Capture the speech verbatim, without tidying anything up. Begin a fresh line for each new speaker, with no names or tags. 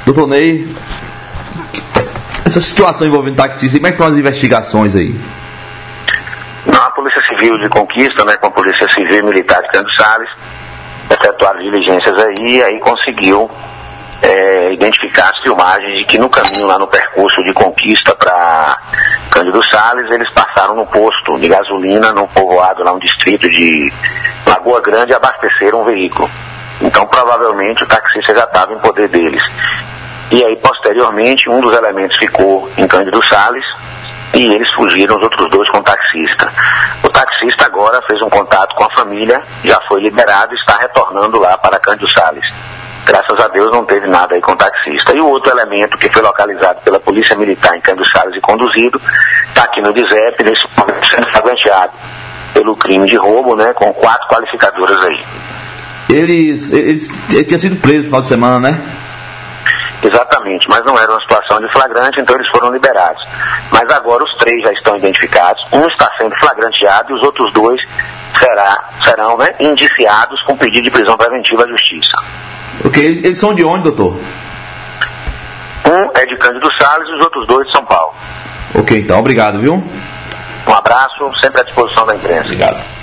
Doutor Ney, essa situação envolvendo taxista, como é que estão as investigações aí?
A Polícia Civil de Conquista, né, com a Polícia Civil e Militar de Cândido Sales, efetuaram diligências aí, e aí conseguiu é, identificar as filmagens de que no caminho, lá no percurso de Conquista para Cândido Sales, eles passaram no posto de gasolina, num povoado lá, um distrito de Lagoa Grande, e abasteceram um veículo. Então, provavelmente, o taxista já estava em poder deles. E aí, posteriormente, um dos elementos ficou em Cândido Sales e eles fugiram, os outros dois com o taxista. O taxista agora fez um contato com a família, já foi liberado e está retornando lá para Cândido Sales. Graças a Deus não teve nada aí com o taxista. E o outro elemento que foi localizado pela Polícia Militar em Cândido Sales e conduzido, está aqui no D I S E P, nesse momento sendo flagranteado pelo crime de roubo, né, com quatro qualificadoras aí.
Eles, eles, ele tinha sido preso no final de semana, né?
Exatamente, mas não era uma situação de flagrante, então eles foram liberados. Mas agora os três já estão identificados, um está sendo flagranteado e os outros dois será, serão né, indiciados com pedido de prisão preventiva à Justiça.
Ok, eles são de onde, doutor?
Um é de Cândido Sales e os outros dois de São Paulo.
Ok, então, obrigado, viu?
Um abraço, sempre à disposição da imprensa.
Obrigado.